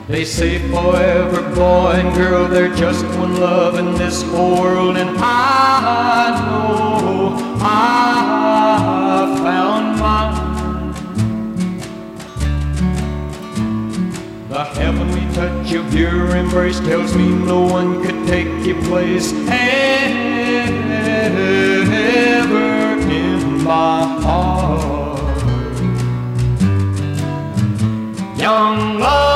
They say forever, boy and girl, they're just one love in this whole world. And I know I found mine. The heavenly touch of your embrace tells me no one could take your place ever in my heart. Young love.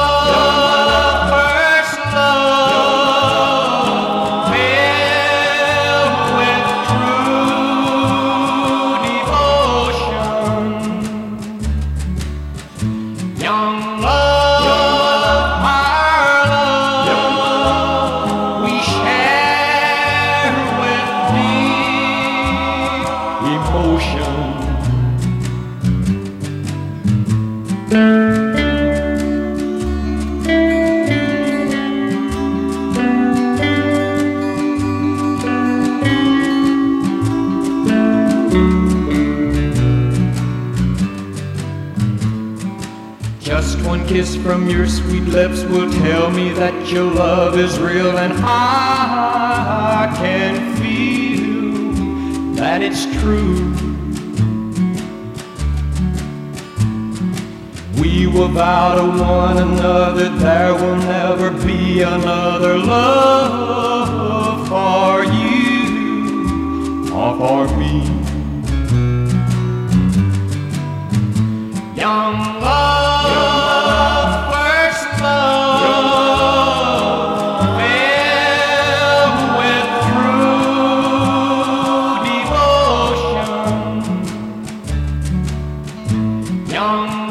Just one kiss from your sweet lips will tell me that your love is real, and I can feel that it's true. We will vow to one another there will never be another love for you or for me. Young love, first love, filled with true devotion. Young